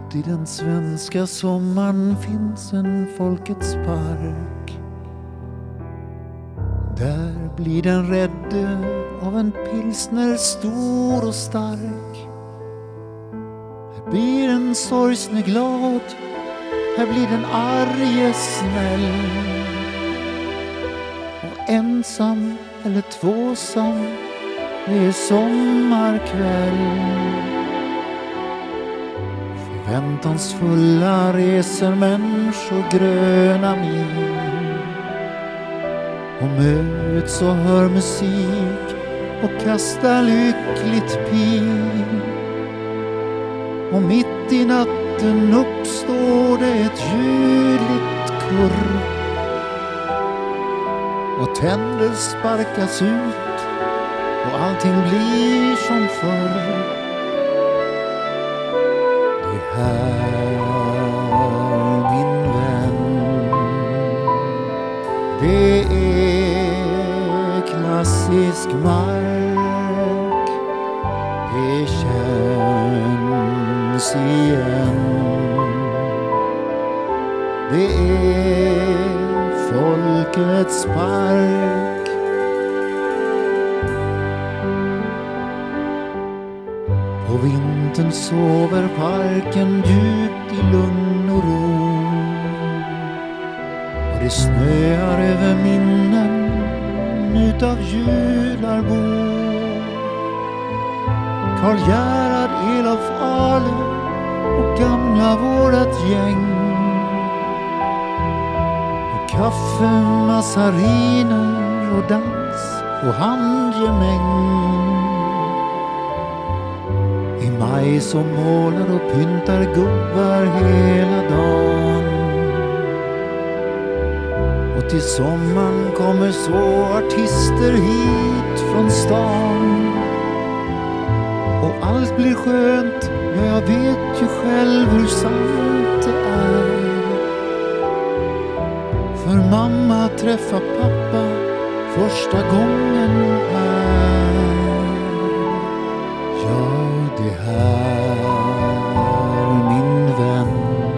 I den svenska sommaren finns en Folkets park. Där blir den rädde av en pilsner stor och stark. Här blir en sorgsne glad, här blir den arge snäll. Och ensam eller tvåsam, det är sommarkväll. Förväntansfulla reser människor gröna mil och möts och hör musik och kastar lyckligt pil. Och mitt i natten uppstår det ett ljudligt kurr och tänder sparkas ut och allting blir som förr. Här, min vän, det är klassisk mark. Det känns igen. Det är Folkets park. På vintern sover parken djupt i lugn och ro. Och det snöar över minnen utav Jularbo. Karl Gerhard, Elof Ale och gamla vårat gäng. Och kaffe, massariner och dans och handgemäng. I maj så målar och pyntar gubbar hela dagen. Och till sommaren kommer så artister hit från stan. Och allt blir skönt, ja jag vet ju själv hur sant det är. För mamma träffar pappa första gången här. Ja, det här, min vän,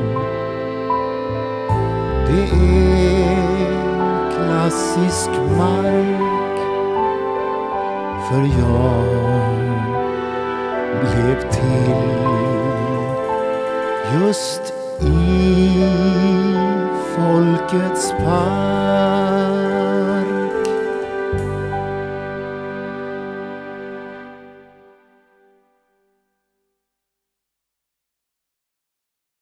det är klassisk mark. För jag blev till just i Folkets park.